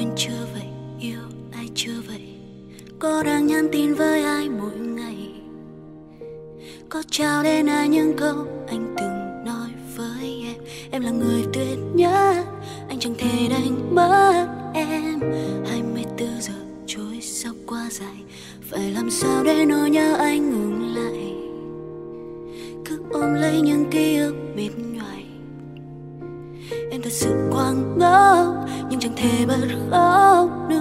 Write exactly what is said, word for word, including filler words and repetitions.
quên chưa vậy, yêu ai chưa vậy? Có đang nhắn tin với ai mỗi ngày? Có trao đến ai những câu anh từng nói với em? Em là người tuyệt nhất, anh chẳng thể đánh mất em. Hai mươi tư giờ trôi sao quá dài, phải làm sao để nỗi nhớ anh ngừng lại? Cứ ôm lấy những ký ức mệt nhoài. Em thật sự quá ngốc, nhưng chẳng thể bật khóc